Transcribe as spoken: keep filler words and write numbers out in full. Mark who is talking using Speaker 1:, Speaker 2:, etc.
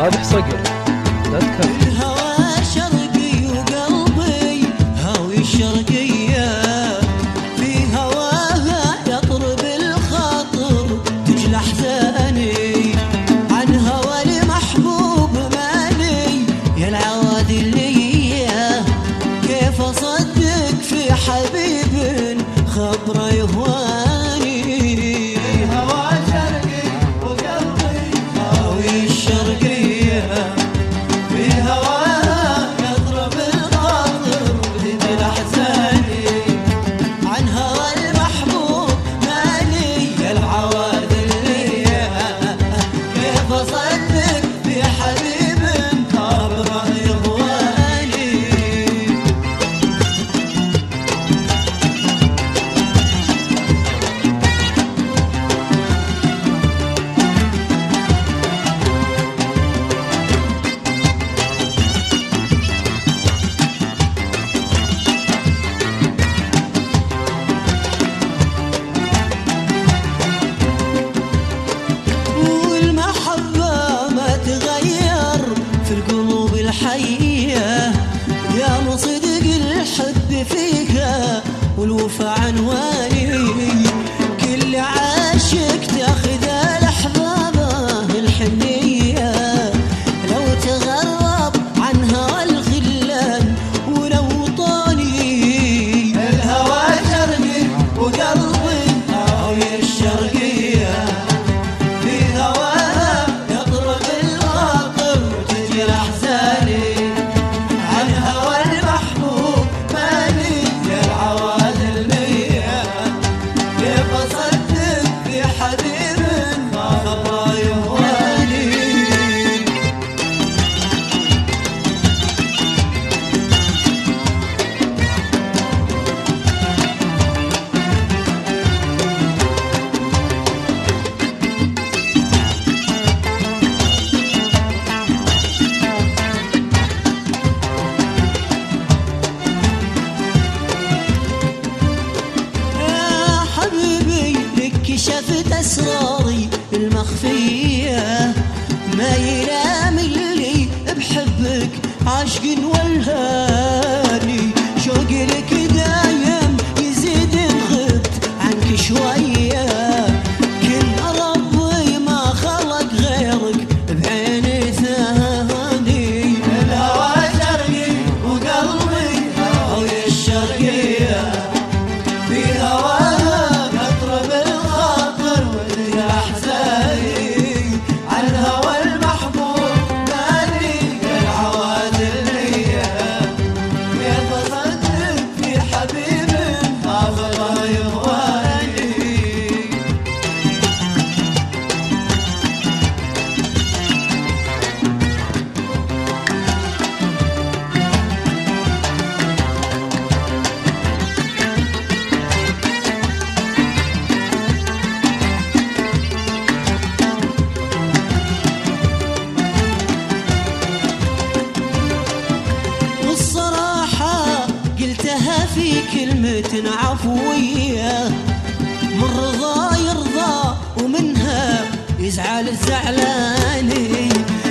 Speaker 1: صالح صقر لا تكفي.
Speaker 2: الهوى شرقي وقلبي هاوي الشرقية، في هواها يطرب الخاطر تجلى احزاني، عن هوى المحبوب مالي يا العوادي اللية، كيف اصدق في حبيب خبره يهواني.
Speaker 3: الهوى شرقي وقلبي
Speaker 2: هاوي الشرقية،
Speaker 3: في هواها يضرب الخاطر وتجلى احزاني،
Speaker 2: عن هوى المحبوب مالي يا العواد اللي، كيف اصدق في حبيب خبره يهواني. والمحبة ما تغير في القلوب الحية، يا مصدق الحب فيها والوفا عنواني، كل عاشق تاخذ لأحبابه الحنية، لو تغرب عن هوى الخلان ولو طاني.
Speaker 3: الهوى شرقي وقلبي
Speaker 2: هاوي الشرقية،
Speaker 3: في هواها يضرب الخاطر وتجلى احزاني، عن هوى المحبوب مالي يا العواد المية، كيف اصدق في حبيب خبره يهواني.
Speaker 2: يا حبيبي لك كشفت أسراري المخفية، ما يلام اللي بحبك عاشق والهاني، شوقي لك دايم يزيد إن غبت عنك شوية، كل ربي ما خلق غيرك بعيني ثاني.
Speaker 3: الهوى شرقي وقلبي هاوي الشرقية، في هواها يضرب الخاطر وتجلى احزاني، عن هوى المحبوب مالي يا العواد اللية، كيف اصدق في حبيب خبره يهواني.
Speaker 2: والصراحة قلتها في كلمة عفوية، من رضا يرضى ومنها يزعل الزعلاني،